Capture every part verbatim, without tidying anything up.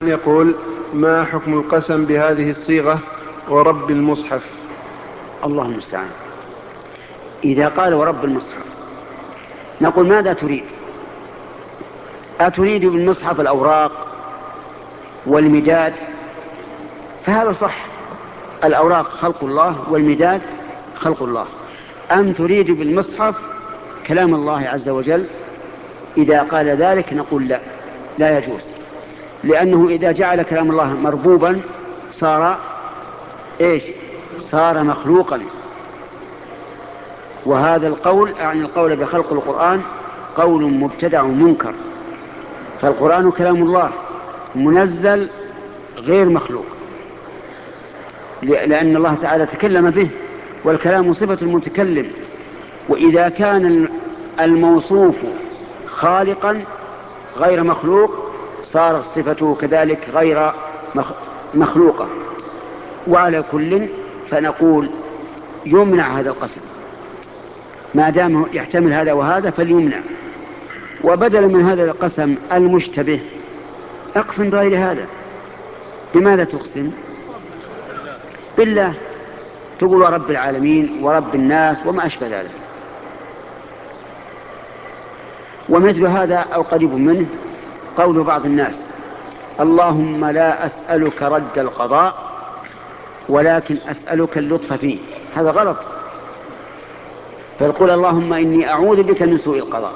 يقول: ما حكم القسم بهذه الصيغة ورب المصحف؟ الله المستعان. إذا قال ورب المصحف نقول: ماذا تريد؟ أتريد بالمصحف الأوراق والمداد؟ فهذا صح، الأوراق خلق الله والمداد خلق الله. أم تريد بالمصحف كلام الله عز وجل؟ إذا قال ذلك نقول: لا، لا يجوز، لأنه إذا جعل كلام الله مربوبا صار إيش؟ صار مخلوقا. وهذا القول عن القول بخلق القرآن قول مبتدع منكر، فالقرآن كلام الله منزل غير مخلوق، لأن الله تعالى تكلم به، والكلام صفة المتكلم. وإذا كان الموصوف خالقا غير مخلوق صارت صفته كذلك غير مخلوقة. وعلى كل فنقول يمنع هذا القسم، ما دام يحتمل هذا وهذا فليمنع. وبدلا من هذا القسم المشتبه اقسم بغير هذا. بماذا تقسم؟ بالله، تقول ورب العالمين ورب الناس وما أشبه ذلك. ومثل هذا أو قريب منه قول بعض الناس: اللهم لا أسألك رد القضاء ولكن أسألك اللطف فيه. هذا غلط. فيقول: اللهم إني أعوذ بك من سوء القضاء،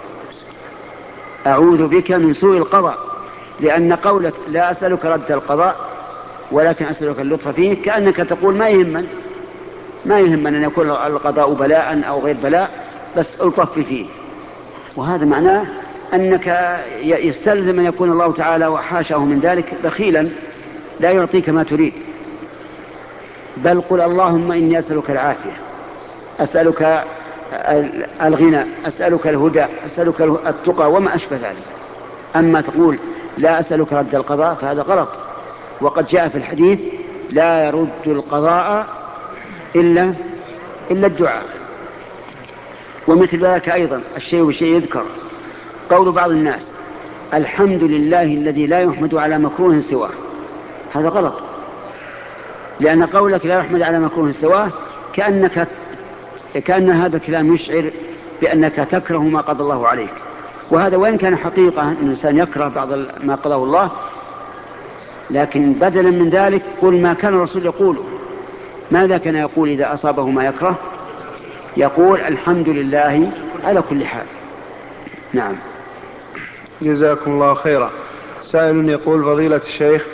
أعوذ بك من سوء القضاء، لأن قولك لا أسألك رد القضاء ولكن أسألك اللطف فيه كأنك تقول ما يهمن ما يهمن أن يكون القضاء بلاء أو غير بلاء، بس ألطف فيه. وهذا معناه أنك يستلزم أن يكون الله تعالى وحاشاه من ذلك بخيلا لا يعطيك ما تريد. بل قل: اللهم إني أسألك العافية، أسألك الغنى، أسألك الهدى، أسألك التقى وما أشبه ذلك. أما تقول لا أسألك رد القضاء فهذا غلط. وقد جاء في الحديث: لا يرد القضاء إلا, إلا الدعاء. ومثل ذلك أيضا الشيء بالشيء يذكر. قول بعض الناس: الحمد لله الذي لا يحمد على مكروه سواه. هذا غلط، لأن قولك لا يحمد على مكروه سواه كأنك كأن هذا الكلام يشعر بأنك تكره ما قضى الله عليك. وهذا وإن كان حقيقة أن الإنسان يكره بعض ما قضاه الله، لكن بدلا من ذلك قل ما كان الرسول يقوله. ماذا كان يقول إذا أصابه ما يكره؟ يقول: الحمد لله على كل حال. نعم. جزاكم الله خيرا. سائل يقول: فضيلة الشيخ،